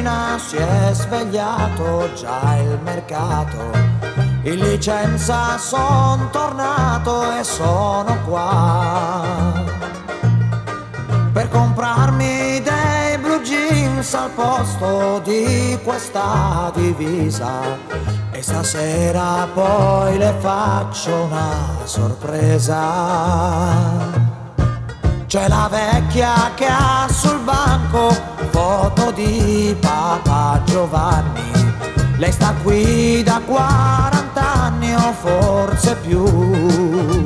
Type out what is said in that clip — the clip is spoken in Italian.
mattina si è svegliato, già il mercato in licenza, son tornato e sono qua per comprarmi dei blue jeans al posto di questa divisa, e stasera poi le faccio una sorpresa. C'è la vecchia che ha sul banco foto di Papa Giovanni, lei sta qui da 40 anni o forse più.